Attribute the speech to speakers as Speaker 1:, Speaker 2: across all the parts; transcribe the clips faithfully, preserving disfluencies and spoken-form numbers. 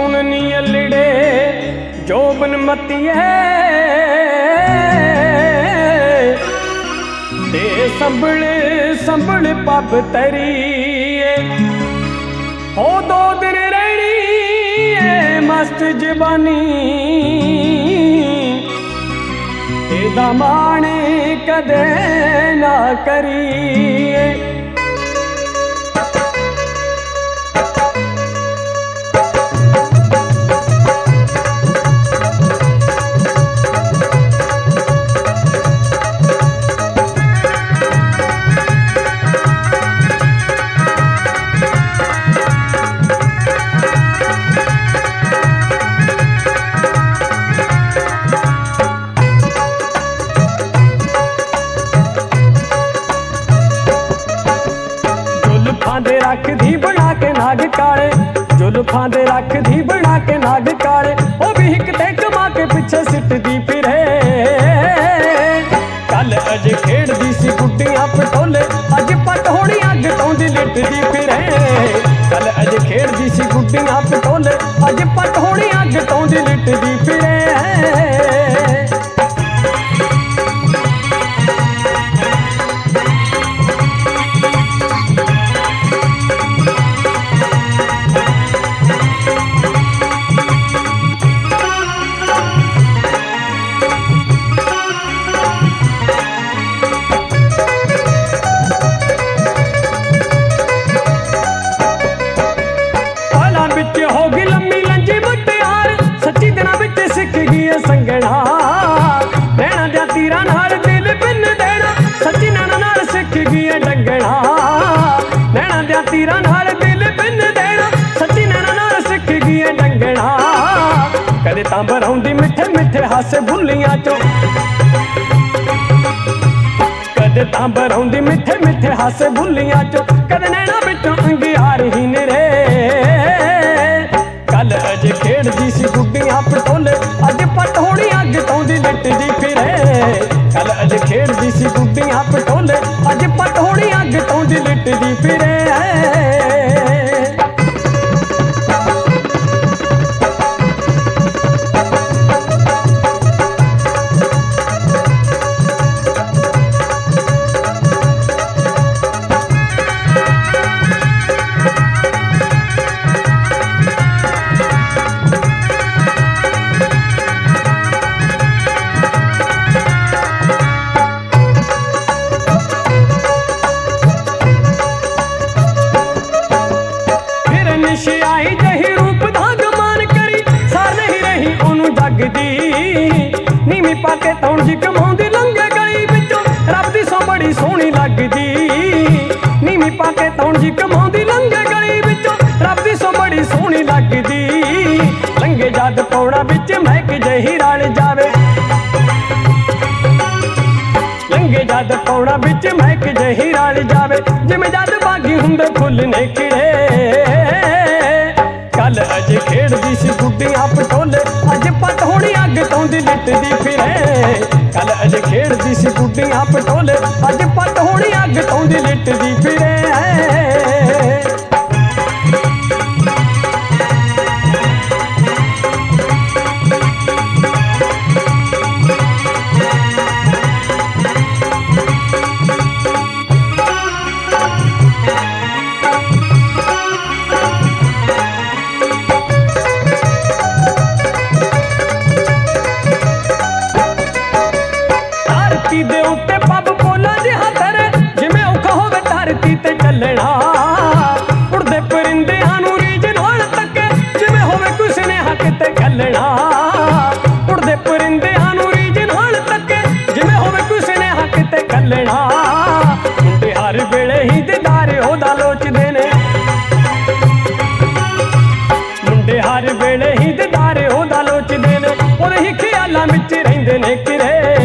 Speaker 1: सुननी अलिड़े जोबन मतिए ते संभल संभल पब तरीए हो दो दिन रहनी है मस्त जबानी एदा माने कदे ना करिए। दे रख दी बना के नाग काले जुल्फां दे रख दी बना के नाग काले ओ भी हिकते कमा के पिछे सिटदी फिरे। कल अज खेड़दी सी गुड्डियां पटोले अज पट होनी अग तौंदी लिटदी फिरे। कल अज खेड़दी सी गुड्डियां पटोले अज पट होनी अग तौंदी लिटदी फिरे। संगना नैना दे तीरा नाल दिल बिन देना सच्ची नैना नाल सिख गई डंगना। नैना दे तीरा नाल दिल बिन देना सच्ची नैना नाल सिख गई डंगना। कदे तां बरौंदी मिठे मिठे हासे भुल्लियां चो कदे तां बरौंदी मिठे मिठे हासे भुल्लियां चो कदे नैना बिचों अंगियार ही निरे। कल अज खेड़दी सी गुड्डियां पटोले अज पट होनी अग तौंदी लिटदी फिरे। कल अज खेड़दी सी गुड्डियां पटोले अज पट होनी अग तौंदी लिटदी फिरे। आई जही रूप धाग मान करी सार नहीं रही ओनू जगदी। नीवी पाके तौण जी कमाउंदी लंघे गली विचों रब दी सौ बड़ी सोहनी लगदी। नीवी पाके तौण जी कमाउंदी लंघे गली विचों रब दी सौ बड़ी सोहनी लगदी। लंघे जद पौड़ा विच महक जही रल जावे लंघे जद पौड़ा विच महक जही रल जावे जिवें जद बागी हुंदे फुੱਲ ने खिड़े। कल अज खेड़दी सी गुड्डियां पटोले अज पट होनी अग तौंदी लिटदी फिरे। कल अज खेड़दी सी गुड्डियां पटोले अज पट होनी अग तौंदी लिटदी फिरे। धरती दे उत्ते पब पोला जिहा धरे जिवें औखा होवे धरती ते चलना। उड़दे परिंदिआं नूं रीझ नाल तके जिवें होवे कोई सुनेहा किते घल्लना। उड़दे परिंदिआं नूं रीझ नाल तके जिवें होवे कोई सुनेहा किते घल्लना। मुंडे हर वेले ही दीदार ओहदा लोचदे ने मुंडे हर वेले ही दीदार ओहदा लोचदे ने ओहदे ही ख्यालां विच रहिंदे ने किरे।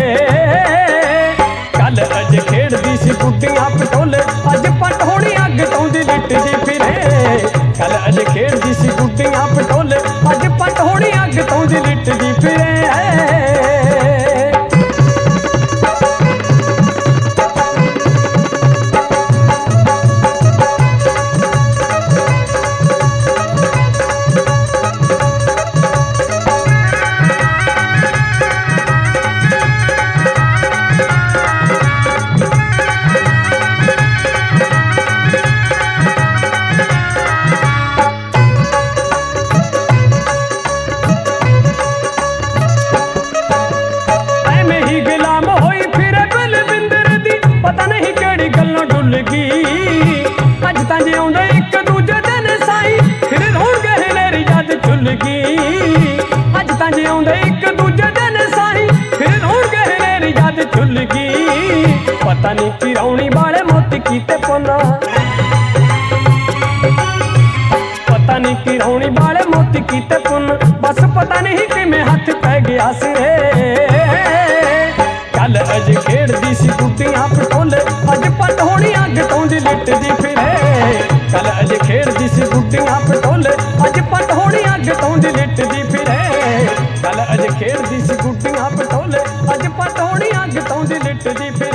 Speaker 1: कल अज खेड़दी सी गुड्डियां पटोले अज पट होनी अग तौंदी लिटदी फिरे। कल अज खेड़दी सी गुड्डियां पटोले अज पट होनी अग तौंदी लिटदी फिरे। ਪਤਾ ਨਹੀਂ ਕੀ ਰੌਣੀ ਵਾਲੇ ਮੋਤੀ ਕੀਤੇ ਪੁੰਨ ਪਤਾ ਨਹੀਂ ਕੀ ਰੌਣੀ ਵਾਲੇ ਮੋਤੀ ਕੀਤੇ ਪੁੰਨ ਬਸ ਪਤਾ ਨਹੀਂ ਕਿਵੇਂ ਹੱਥ ਪੈ ਗਿਆ ਸਿਰੇ ਕੱਲ ਅਜ ਖੇਡਦੀ ਸੀ ਗੁੱਡੀਆਂ ਪਟੋਲੇ ਅੱਜ ਪੱਟ ਹੋਣੀ ਅੱਗ ਤੋਂ ਦੀ ਲਿਟਦੀ ਫਿਰੇ ਕੱਲ ਅਜ ਖੇਡਦੀ ਸੀ ਗੁੱਡੀਆਂ ਪਟੋਲੇ ਅੱਜ ਪੱਟ ਹੋਣੀ ਅੱਗ ਤੋਂ ਦੀ ਲਿਟਦੀ ਫਿਰੇ ਕੱਲ ਅਜ ਖੇਡਦੀ ਸੀ ਗੁੱਡੀਆਂ ਪਟੋਲੇ ਅੱਜ ਪੱਟ ਹੋਣੀ ਅੱਗ ਤੋਂ ਦੀ ਲਿਟਦੀ ਫਿਰੇ